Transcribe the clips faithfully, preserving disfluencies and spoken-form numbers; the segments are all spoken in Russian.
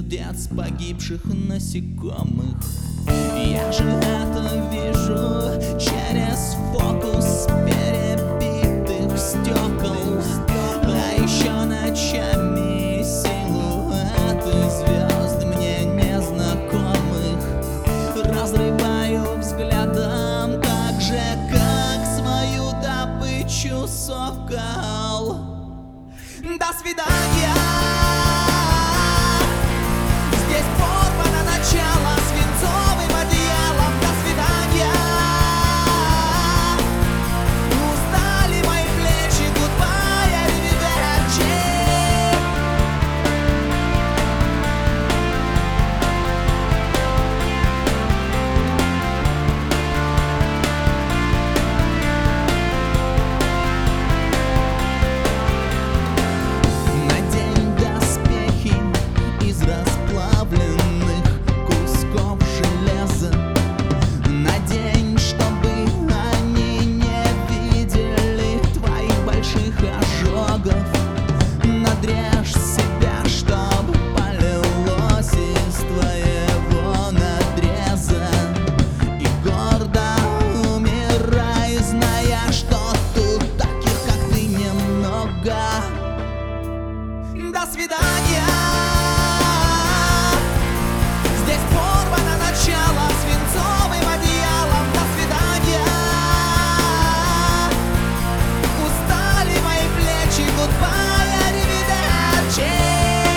сердец погибших насекомых. Я же это вижу через фокус перебитых стекол. А еще ночами силуэты звезд мне незнакомых разрываю взглядом, так же, как свою добычу совкал. До свидания. Здесь порвано начало свинцовым одеялом. До свидания. Устали мои плечи. Goodbye, arrivederci. Надень доспехи из расплавленных кусков железа. Надень, чтобы они не видели твоих больших ожогов. Надрежь себя, чтоб полилось из твоего надреза. И гордо умирай, зная, что тут таких, как ты, немного. До свидания. Здесь порвано начало свинцовым одеялом. До свидания. Устали мои плечи. Goodbye, arrivederci.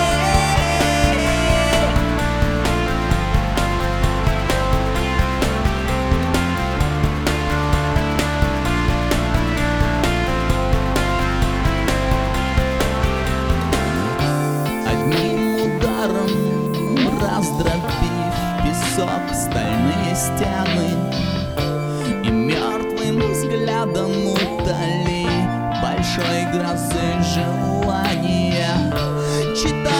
Одним ударом раздробив песок стальные стены и мертвым взглядом утоли большой грозы желания. Читай